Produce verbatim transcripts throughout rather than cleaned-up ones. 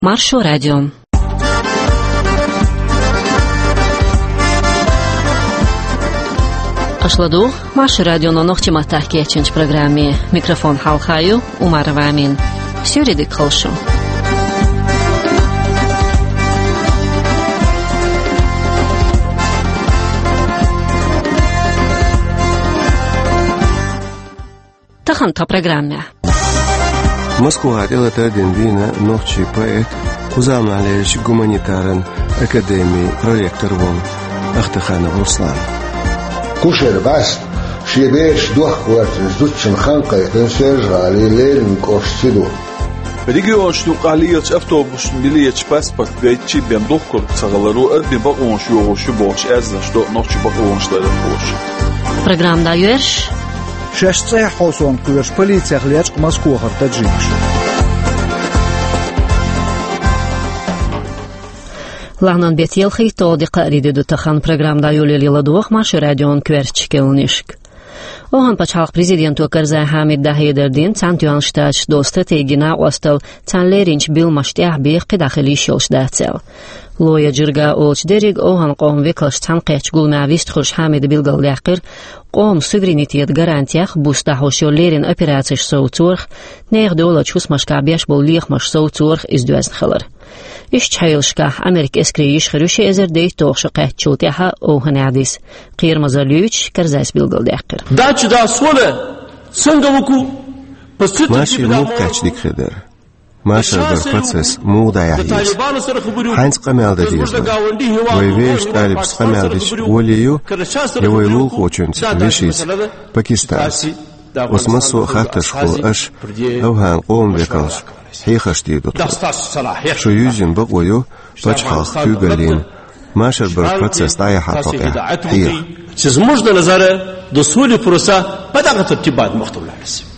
Маршо радио. Ашладу, Маршо радио на ногти матахки яченч программе. Микрофон Халхаю, Умарова Амин. Все редик холшу. Тахан та программе. Москва делает один вина ногчи поэт, узамналеш гуманитарен академии проректор вон Ахтаханов Руслан. Кушер бас, шибеш дух квартир, зутчин ханка, это сержали лерин кошчиду. Регион штукалиец автобус билет паспорт гайчи бен дохкор цагалару адби багон шуго шубош азна что ногчи багон штада бош. Программа даёшь? ششتای حسون کوش پلیس اخلیج مسکو هرتا جیش. لعنان بیتیل خیلی دقیقی دو تخان پروگرام دایولی لادوخ ماش رادیون کوچ کلنیشک. اوهان پچاق پرزیدنت و کرزه حامد دهی دردین تانتیان شتاش دوست تیگینا واستل تان لرینچ بیل مشتیه بیق داخلی شلش داتل. لویا جرگا اولش دریگ اوهان قوم وکلش تان قیچ گل معویست خوش حامد بیلگل لیاقر قوم سوورینیتیت گارانتیاخ بوستا هوشیو لرین اپراتش سوتورخ نیغ دولا چوس مشکابیش بول لیخ مش سوتورخ از دوازن خلر. إيش تحيلشكا أمريك إسكريش خروشي إزر دي توخش قاعد شوتيها أو هنعديس قير مزاليوش كرزاس بيلقل داقر داچ دا سولة سنغوكو ماشي مو كاч ديك خدر ماشي در процесс مو دا يحيز حينس قمال دا ديزنا ويويش طالبس قمال ديش وليو يويلول خوچنس ويشيز باكستان وسمسو خاتشخو أش أو هان قوم بيكالش هيخش ديدو شو يوزن بقويو بچخاخ كوغالين ماشر بر процесс دا يحطقه هيخ سيزموجنا نظاره دسولي پروسا بداغة ترتيبات مختلفة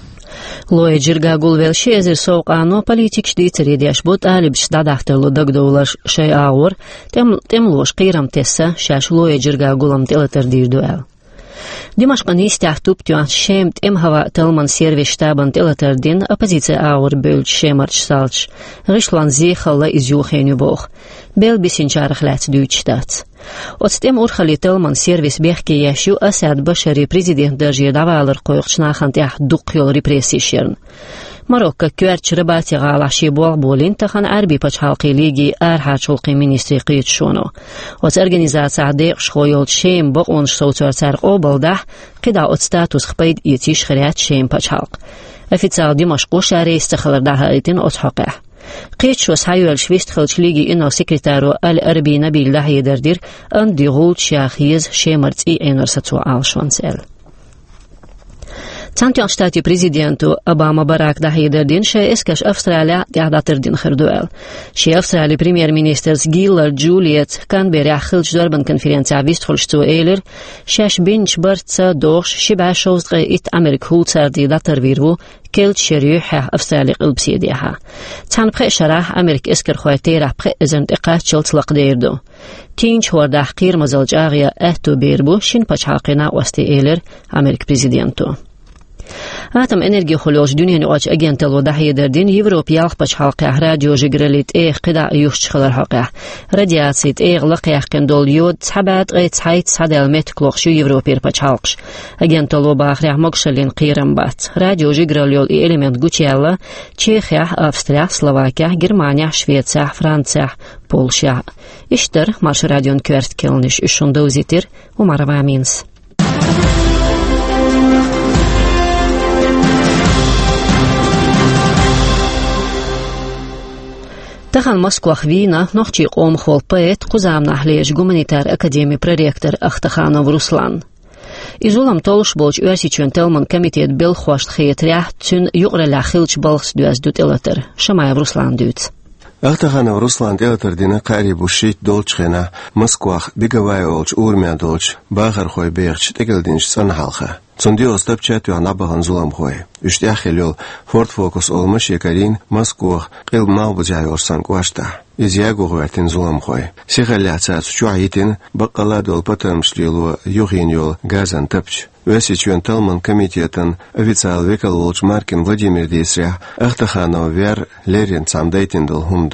لوی جرگا گلویلشی از سوق آنو پلیتیکش دیتریدیش بود آلیبش داداخترلو دگدولش شی آور تم تملوش قیرم تسا شاش لوی جرگا گلم تلتر دیردوال. دمشقني استعتوب تيان شيمت ام هوا تلمن سيرفيس شتابن تلتردين оппозиция آور بولش شيمرش سالش غشلان زي خلا ازيوخينيو بوخ بيل بسنجارخ لات دويتشتات وتستم أورخلي تلمن سيرفيس بيحكي يشو أسعد بشري بريزيدنت درجي دعوالر قويقشنا خانتيح دوقيول ريبريسيشيرن ماروكا كوارتش رباتي غالاشي بوغ بولين تخان عربي پاچ حلقي ليگي ارحاچ حلقي مينيستري قيت شونو وت ارگانيزاcija ديق شخويول شيم بقونش سوتور سارق اوبلده قدا ات ستاتوس خبيد يتيش خريات شيم پاچ حلق افيتسال دمشقو شاري استخلر دها ايتين ات حقه قيت شوس هايول شويست خلچ ليگي انو سكرتارو الاربي نبيل لحي دردير ان دي غول شاخيز شيمرتس اي انرساتو آلشوانسل تانتيان شتاتي بريزيدنتو أوباما باراك دهي دردين شي اسكش أفستراليا دهدا تردين خردوال شي أفسترالي بريمير مينيسترز جيلر جوليت كان بيريح خلش دربن كونفرنسيا فيست خلشتو ايلر شاش بينش برتسا دوغش شبع شوزغ إت أمريك هولتسار دي داتر ويرو كيلت شريوحة أفسترالي قلبسيديها تان بخي شراح أمريك اسكر خواتي رح بخي ازنت إقات شلت لقديردو تينش هورده حقير مزلج آغيا أهتو بيربو شين پچحاقنا وستي ايلر أمريك بريزيدنتو آتم انرژی خلوش دنیا نوچ اجنتلو دهی دردین یوروپیال پچ حلقه رادیو جگرلیت ایق قدا یوش خلر حقه رادیاسیت ایق لقیق کندول یود سبعت غیت هایت صدل مت کلوخشو یوروپیر پچ حلقش اجنتلو باخره مکشلین قیرم بات رادیو جگرلیول ای الیمنت گوچیالا چیخیا آستریا سلواکیا گرمانیا شویتسیا فرانسیا پولشیا اشتر مارش رادیون کوارت کلنش اشوندو زیتر و مروامینس تخن مسكو خفينا نحكي قوم خول بيت قزام نحليش гуманитар академии проректор Ахтаханов Руслан. Изулам толш болч уэрсичен телман комитет бел хвашт хетрях тюн югреля хилч балхс дуаз дут элатер. Шамаев Руслан дут. Ахтаханов Руслан элатер дина кари бушит долчхена Москвах беговая олч урмя долч бахар хой бехч тегелдинч санхалха. Цунди остап чату анабахан зулам хой. Үштяхелёл Ford Focus olmuş yekarin Moskva qil malbıcay orsan qwashta. İzyago gwertin zulam khoy. Sigalatsa tsuayitin baqala dol patamslilu yuhin yol gazan tapch. Весичен Талман комитетан официал векал Волчмаркин Владимир Десря Ахтаханов Вер Лерин Самдейтиндл Хумду.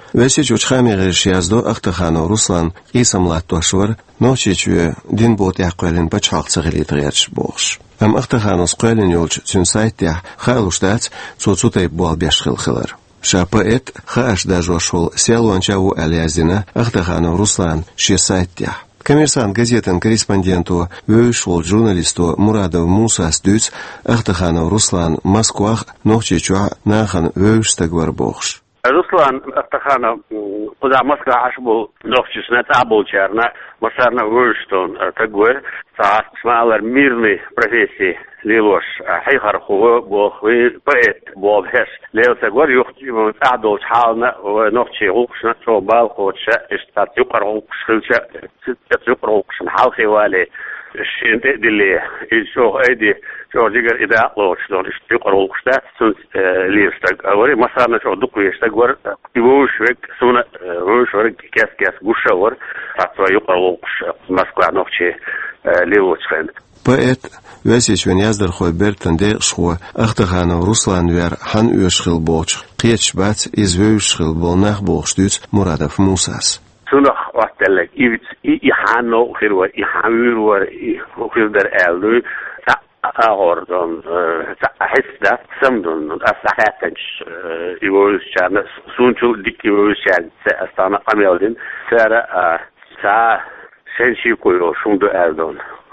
وسيج وشخامي غير شيازدو اختخانو روسلان قيسم لاتوشور نوشيچو دين بوت يقولن بچاق صغيري تغيرش بوش ام اختخانو سقولن يولج تنسايت يا خالوشتات صوصوتي بول بيشخل خلر شابات خاش داجوشول سيالونچاو اليازينا اختخانو روسلان شيسايت يا Коммерсант газетен корреспонденту вышел журналисту Мурадов Муса Стюц Ахтаханов Руслан Москвах Нохчичуа Нахан Вышстагвар Бохш. Руслан Ахтаханов куда Москва аж был Нохчична табул черна Масарна Вышстон Тагвар са смалер мирной профессии ليلوش حيخر خو بو بيت بو بهش ليو تقول يختي من أعدو حالنا ونختي غوكشنا شو بال خوتش استات يقر غوكشلش ست يقر غوكشن حال خوالي الشين تدلي شو أيدي شو جيجر إذا أقلوش دون يقر غوكشتا سن ليستق أوري مثلا شو دقي يستقور يوش وك سونا وش ورق كاس كاس غوشور حتى يقر غوكش مسكوا نختي ليوش خن Поэт Васич Веньяздер хой бертенде шхуа Ахтаханов Руслан вер хан уешхил боч қиеч бац из вешхил болнах бохштуц Мурадов Мусас. Сунах ваттелек ивц и хано хирва и хавирва и хирдер элду та агордон та хисда самдон асахатч ивош чана сунчу дикивош чан астана амелдин сара та сенши койо шунду элдон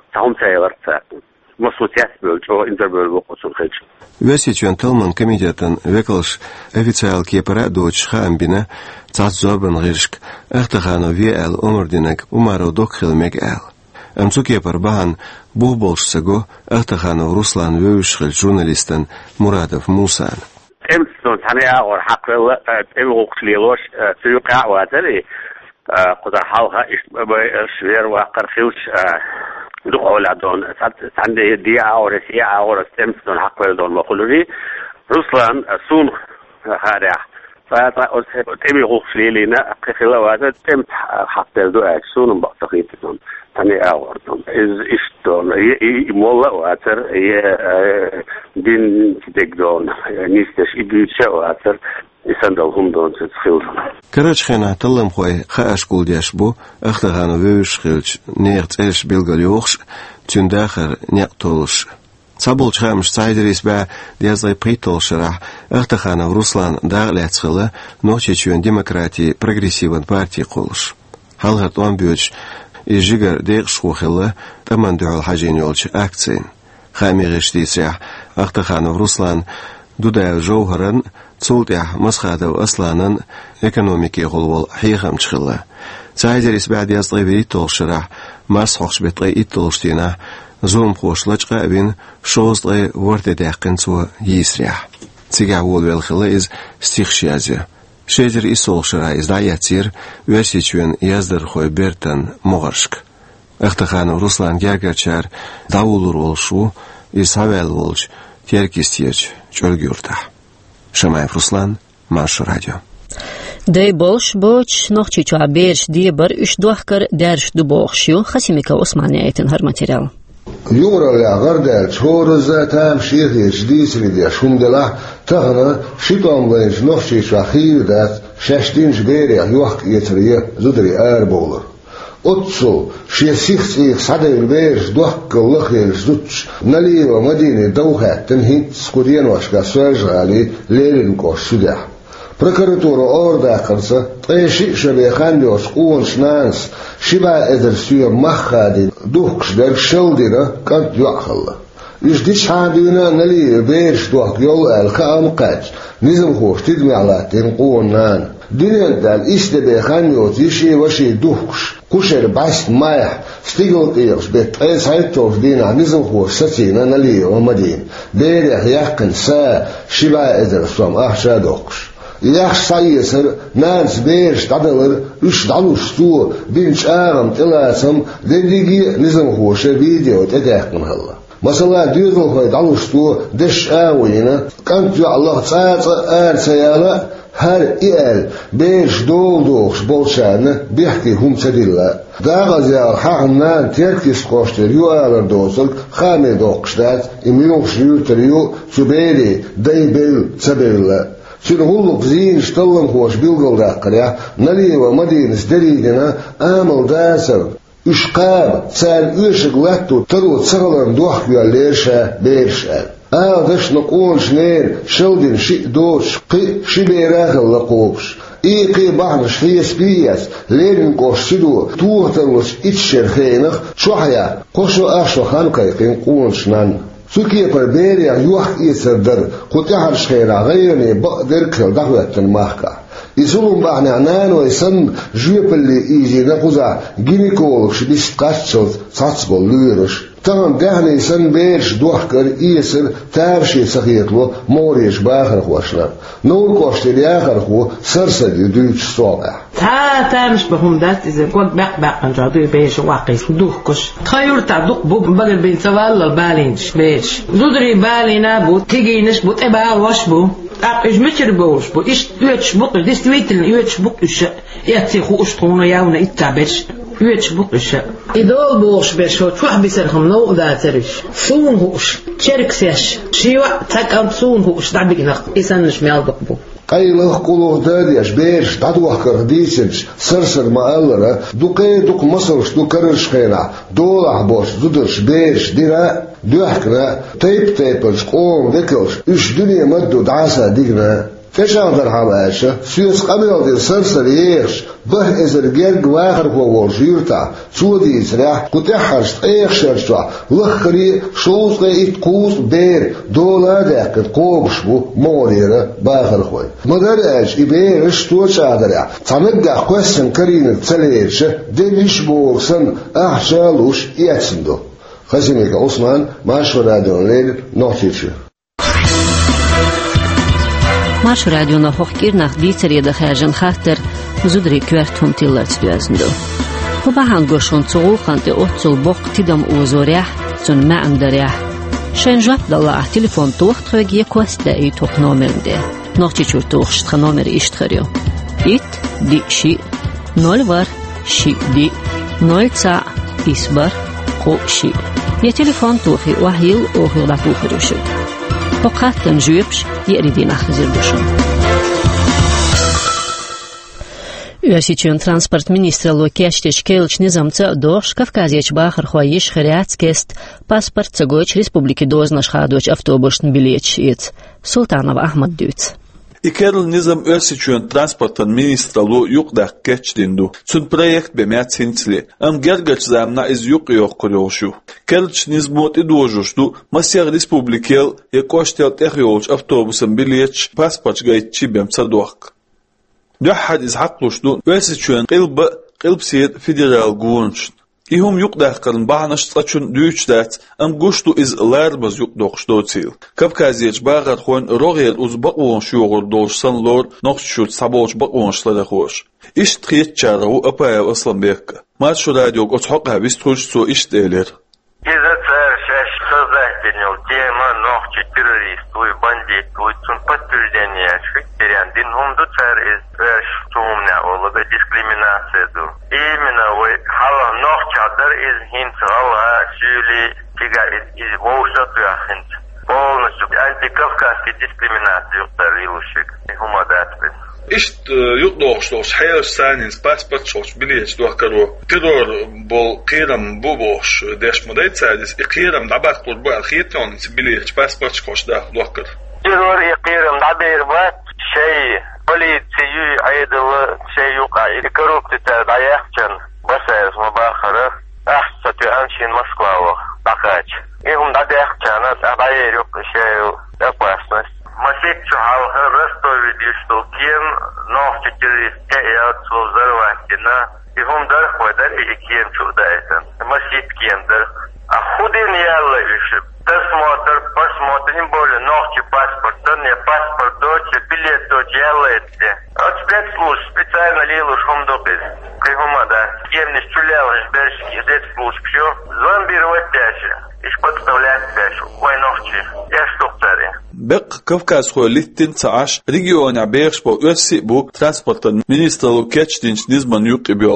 Весичен Талман комитетен векалш официал кепара доч хамбина цацзорбан гиршк ахтахано виэл омординек умаро докхилмек эл. Амцу кепар бахан бухболшсаго ахтахано Руслан вешхил журналистен Мурадов Мусан. Эмстон таня ор хаквел эмгокшлилош цюка ватери قدر حالها شوير وقر خيوش دخول دون عندي دي اور سي اور استمسون حق دون مخلوري روسلان سون هذا فاتا تمي غوخ لينا خلوات تم حق دو اكسون بقتقيت دون تاني اور دون از اشتون مولا واتر دين ديك دون نيستش يبيتش واتر يسندلهم دون تسخيل كراج خنا تلم خوي خاش قولديش بو اختغانو ويشخيلش نيرت ايش بيلغاليوخش تنداخر نيقتولش صابولش خامش سايدريس با ديازاي بريتولشرح اختغانو روسلان داغلاتخلا نوچيچون ديمقراطي прогрессивен партии قولش حالغت وان بيوش يجيغر ديغش خوخلا تمندعو الحاجين يولش اكتسين خامي غشتيسيح اختغانو روسلان دودا جوهرن صولتح مسخادو أصلاً إقتصادي غلول حيخم تشخلا سايدريس بعد يصطيبي تولشرح مسحوش بطري إتولشتينا زوم خوش لجقا بين شوزطي ورد داقن سوا يسريح تيقع وول بالخلا إز استيخشيازي شيدر إسولشرح إز داياتير ويسيچوين يزدر خوي بيرتن مغرشك اختخانو روسلان جاگرچار داولور ولشو إز هاوال ولش تيركيستيج چولگيورتح Шамаев Руслан, Марш радио. Дай болш боч нохчичу аберш дибар үш дуахкар дерш дубохшю Хасимика Османия этин хар материал. Юра ля гардер чорза там шихи ждисри де шундела тагна шитом веш нохчичу ахирдат шештинж беря юах етрие зудри арболер. Отцу шесихц их садел веш дуахка лахер ждуч налива мадине доухат тенхит скуденвашка свержали леринко сюда. Прокуратура орда кырса теши шебехан лёш уон шнанс шиба эдер сюя махади духкш дер шелдира кант юахалла. Иш диш хадина налива веш дуах йол эл каамқач низм хош тидми алатин уон нан. Динен дал истебе ханьот иши ваши духкш кушер баст мая стигл киевс бет эс хайтов дина низм хош сатина налива мадин берех яхкан са шиба эдер сом ахша духкш. Яхш сайесер нанс берш тадалыр үш далуш су бинч ағым тиласым дендиги низм хоше видео тедяхкан халла. Масала дюргл хой далуш су деш ағуина кант ю Аллах цаца ар саяла هر إيل بيش دول دوخش بولشان بيحكي هم تدلا داغز يا حقنا تركيس قوشتر يو آلر دوسل خامي دوخشتات إميوخش يوتريو سبيلي دايبل تبيلا Сиргуллук зин шталлам хош билгалдаққаря, налево Мадинас Даридина, амал дасар, Ушқаб, царь Ушек латту, тару цагалан дуахвя лерша, берша. А дашна коншнер, шелдин ши дош, қи шиберахал лақобш. И қи бахна шфиес пияс, лерин кош сиду, туахтарус итшерхейнах, чухая, кошу ашу ханкай қин коншнан. Сукия парберия юах исердер, кутяхар шхейра غيرني بقدر كل دعوة المحكة. يسولون بعنا عنان ويسن جوب اللي يجي نقوزا جينيكولوج شبيش تقاشل صاصبو ليرش. تمام دهنا يسن بيرش دوحكر يسر تارشي سخيطلو موريش باخر خوشنا. نور كوشت اللي آخر خو سرسل يدوش صوغة. تا تامش بهم دات إذا كنت بق بق نجادو بيش واقيس دوخكش. خير تعدق بو بدل بين سوال البالينش بيش. زودري بالينا بو تيجينش بو تبع واش بو. أب إيش متر بوش بو إيش يوتش بوك ديستويتل يوتش بوك إيش يأتيخو أشطونه ياونا إتابش يوتش بوك إيش إدول بوش بيش هو شو حبيسرهم نو ذاترش صون هوش شرك سيش شيوا تاك صون هوش تعبينك إنسانش ميالدق بو قيله قولوا دادي أشبيرش دعوة كرديسنش سرسر ما ألرا دوكي دوك مصرش دو كرش خينا دولح بوش دودرش بيرش ديرا دوحكنا تيب تيبلش قوم ذكرش إيش دنيا مدو دعاسة دينا كشان در حماشة سيوس قبل دي سرسر ييش به إزر جيرج واخر هو وجيرتا سودي إسراح كتحرش إيش شرشوا لخري شوز قيت قوس بير دولا داك قوبش بو موريرة باخر خوي مدرج إبيرش توش عدرع تنقع قسم كرين تسليرش دليش بوكسن أحشالوش يتسندو خزينيك عثمان ماشو راديون ليل نوتيتشو Maš radio na hochkirnach dicerie de hergen chatter zudri kvert hum tillats duazndo. Ho bahan goshon tsuruchante otzul bok tidam uzorях zun ma'andarях. Shen jwap dalla a telefon tuchträg je koste i tuch nomerde. Noch chichur tuchstra nomer ishtcherjo. It di shi nol var shi di nol ca isbar ko shi. Je telefon tuchi wahil ohir da tuchrushuk. وقتاً جوبش يريد نخزر بشون. Uasicion transport ministra Lukiešteš Kelč nizamca doš Kavkazieč Bahar Hoyish Khariatskest pasport Cagoch Республики Дозна Шхадоч автобусн билеч иц Султанов Ахмад Дюц. İkerl nizam Uasicion transportan ministra Lu yuqdaq keçdindu. Sun projekt bemet sinsli. Am gergaç zamna iz yuq yoq quryoşu. Kelç nizmot idojuşdu. Masyag Respublikel yakoştel texyolç avtobusun bileç pasport gaytçi bemsa doq. Duhad iz haqluşdu. Uasicion qilb qilbsiyet federal gunç. İhum yuqdaqın bahanıştlaçun düyçdat am gushtu iz larbaz yuqdoqshdotil. Kavkaziyech bağat xon roğel uz baqon şuğur dolsan lor noqshut sabolch baqonshlara xoş. İşt xiyet çarağı apaya Aslanbek. Maçu radio qoçqa bistruş so işteler. Изоцер шаш создатель тема нохчи террорист и бандит и цун подтверждение швейцарян дин хумду цар из шумна олга дискриминация ду. Именно вы хала нохчадар из хинц хала сюли тига из волшат яхинц. Полностью антикавказский дискриминация ударилушек. Хумадат без. İşt yuqdoqshdoq hayal sanins pasport çoq bileç doqaro terror bol qiram bu boş deşmoday sadis iqiram dabaqtur bu alxiton bileç pasport çoqda doqar terror iqiram dabir bat şey polisiyi aydalı şey yok ay korrupsiya dayaqchan basayız mubaxara ahsatu anshin Moskva baqaç ihum dayaqchan abayır yok şey yapasnas Масик чухал Ростове дишто кем нохчи террористке и отцу взорватина. И хум дар хвадар и кем чудайсан. Масик кем дар. А худин ялла иши. Посмотр, посмотр, тем более нохчи паспорт, не паспорт дочи, билет дочи яллаете. От спецслужб специально лилуш хум допис. Кайхума да. Кем не стрелял, жбершки, спецслужб, все. Зомбировать дальше. Иш подставлять дальше. Ой, нохчи. Я что царе. بق كفكاس خو ليتين تسعش ريجيون عبيرش بو أسي بو ترانسبورت مينستر لوكيتش دينش نزمان يوقي بيوغش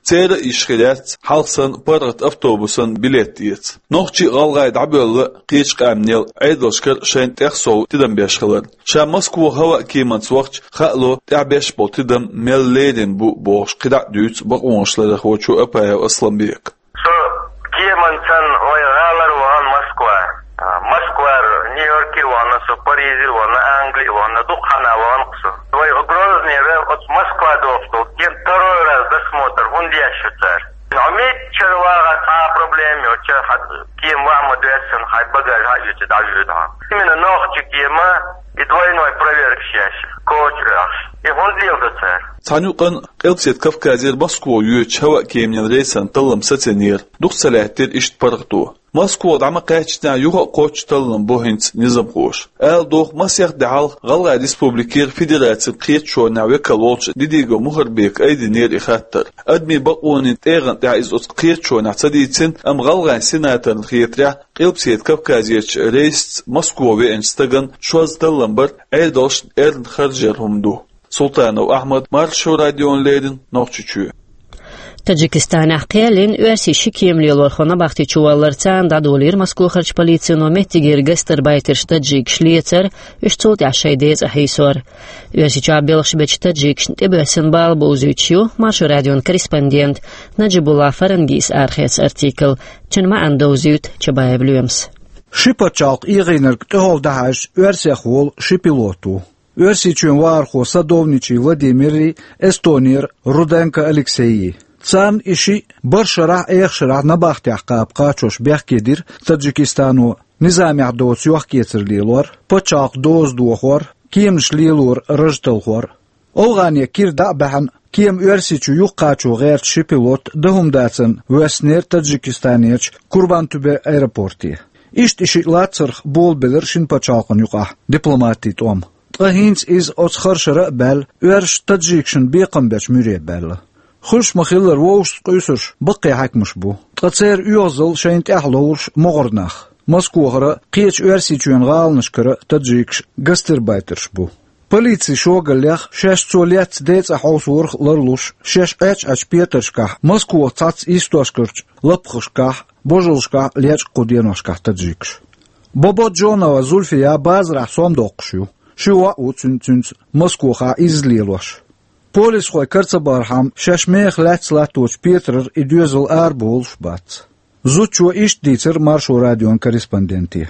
Цера ишхилят халсан парат автобусан билет диет. Нохчи галгайд абеллы кич камнел айдошкар шайн тахсов тидам бешхалар. Ша Москва хава киманс вакт хало табеш бол тидам мелледен бу бош кыда дүйц баконшлары хочу апая Асламбек. Со кимансан ойгалар ван Москва. Москва, Нью-Йорк, ван со Париж, ван Англия, ван духана ван ксо. Ой огромный от Москва до кен второй раз досмотр хундящуцар. Амет червага та проблеме оча кем вам ответствен хай багаж хай дажуда. Именно ночи кема и двойной проверка щащ. Котрах. И хундилдацар. Танюкан قلت كفكازير مسكو يوتشوا كيمن ريسان طلم ستنير دوق سلاحتر اشت برغتو مسكو دعم قاچنا يوغا قوچ طلم بوهنت نظام قوش ال دوق مسيخ دعال غلغا ريسبوبليكير فيدراتير قيت شو ناوي كالولش ديديغو مهربيك ايدي نير اخاتر ادمي بقوني تيغن دعيز اوت قيت شو نعتديتين ام غلغا سيناتر خيترا قلبسيت كفكازير ريس مسكو وي انستغن شوز طلم بر ايدوش ارن خرجرهم دو Sultanov Ahmad Marşo Radyon Leydin Noqçuçu. Таджикистан ахқиялин уэрси шикиемлилор хона бахти чувалларцан дадолир Москва харч полицияно меттигер гастарбайтер таджик шлиецер үштолт яшайдез ахисор. Уэрси чуабелх шбеч таджик шнтебесен бал боузючу Маршо Радyon корреспондент Наджибулла Фарангис архец артикл чынма андоузют чабаевлюемс. Шипачалк игинерк тохолдахаш уэрси хол шипилоту. Уэрсичуен вархо садовничий Владимир Эстонир Руденко Алексеи. Цан иши баршарах эхшарах набахтях капкачош бяхкедир Таджикистану низамях доц юахкецер лилор, пачалк доз духор, кимш лилор рыжталхор. Олгания кирда бахан ким уэрсичу юхкачу герт шипилот дахумдацен уэснер Таджикистанерч Курбантубе аэропорти. Ишт иши лацарх бол белер шин пачалкан юқах дипломатит ом. Тахинц из отсхаршара бәл, уэрш таджикшин бейқам бәч мүре бәл. Хуш махиллар воуш қойсырш бақи хакмыш бу. Тацер уязыл шайнт ахлоурш моғырнах. Москвағыра қиеч уэрсичуен ғалнышкара таджикш гастарбайтерш бу. Полиции шогалях шеш цолят дейц ахаусурх ларлуш, шеш эч ач петершках, Москва цац истошкарч, лапхышках, божылшках, леч куденошках таджикш. Бобо Джонова Зульфия базрах сомдоқшу. Шуа уцунцунц Москваха излилош. Полис хой карцабархам шашмех лацлаточ Петрер и дюзел арболш бац. Зучо ишт дицер Маршо Радyon корреспонденти.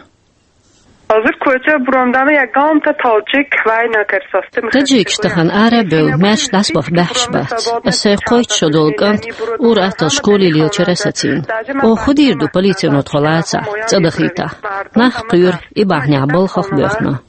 Таджик штахан арабел мяш дасбах бахшбат. Эсэ койт шодолгант урата школи лилчересатин. О худирду полиция нотхолаца цадахита. Нах кюр и бахня болхах бехна.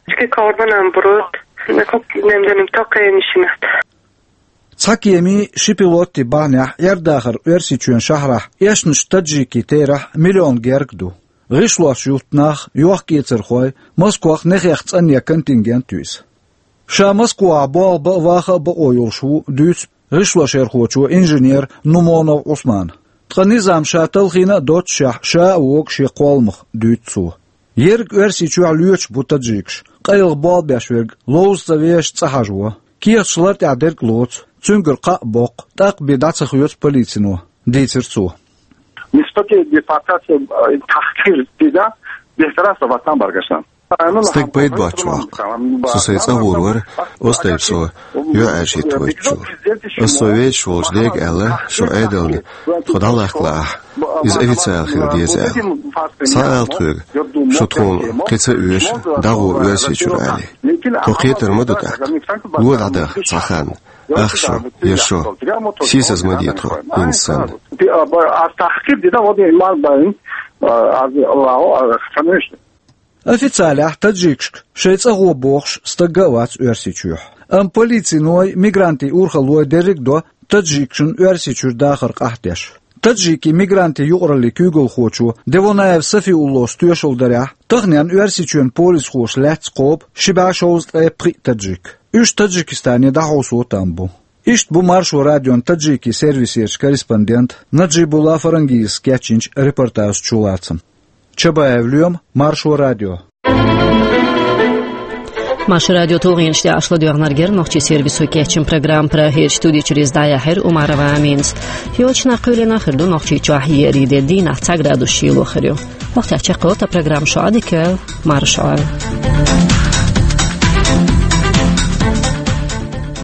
Цакиеми шипилотти бахня ярдахар уэрсичуен шахрах яшнш таджики терах миллион гергду. Ришлош ютнах юахкицер хой Москвах нехяхцан я контингент тюс. Ша Москва бал ба ваха ба ойолшу дюс Ришлош эрхочу инженер Нумонов Усман. Тханизам шаталхина дот шах ша уок шиқолмх дюцу. Ерг уэрсичу алюч бутаджикш. Qayl bal bashwerg loos завеш цахажуа. Киршлар тядерг лоц. Цунгер qa boq. Так бедацах юц полицину. Дейцерцу. نسبت депортация تحقیر دیده بهتر است وطن برگشتن. Стек байд бачвак. Сусайца гурвар остайпсо ю ажит вачу. Осовет шолж дег эле шо эдэлни тхудалахла из официал хилдеза. Саал трюг шо трон кица уеш дагу уеси чурали. Тохетер мадутак. Гуадах цахан. Ахшо, ешо. Сисаз мадитро инсан. تحقیر دیده وادی ایمان باین از الله خنوشت. Официально таджикшк шейца гобохш стагавац уэрсичух. Ам полициной мигранты урхалой деригдо таджикшин уэрсичур дахар қахтеш. Таджики мигранты юғрали кюгл хочу, девонаев сафи улос тюшол даря, тахнян уэрсичуен полис хош ләц қоб, шибашоуз эпри таджик. Үш Таджикистане дахаусу тамбу. Ишт бу Маршо Радyon таджики сервисерч корреспондент Наджибулла Фарангис кячинч репортаж чулацам. Чабаевлюем Маршо Радyo. Маш радио Толгин ште ашло дюгнаргер нохчи сервису кечин программ про хер студии через даяхер Умарова Аминс. Йочна кулина херду нохчи чахи риде дина цаграду шило херю. Вaqt ċaqqa ta' program xo għadik marxal.